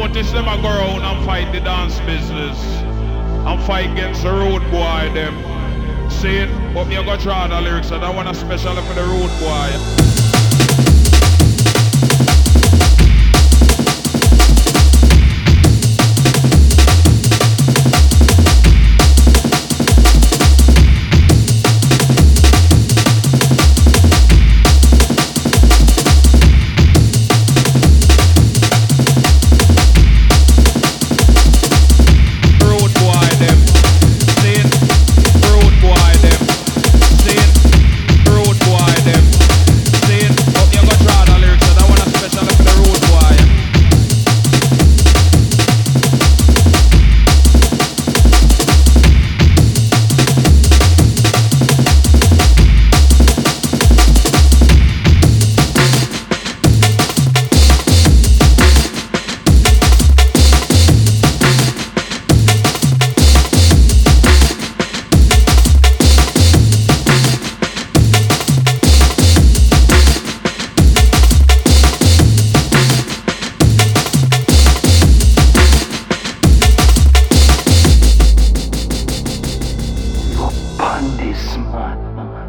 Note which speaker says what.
Speaker 1: artists them a go around and fight the dance business. And fight against the road boy them. See it? But me a go try the lyrics and I want a special for the road boy.
Speaker 2: This man.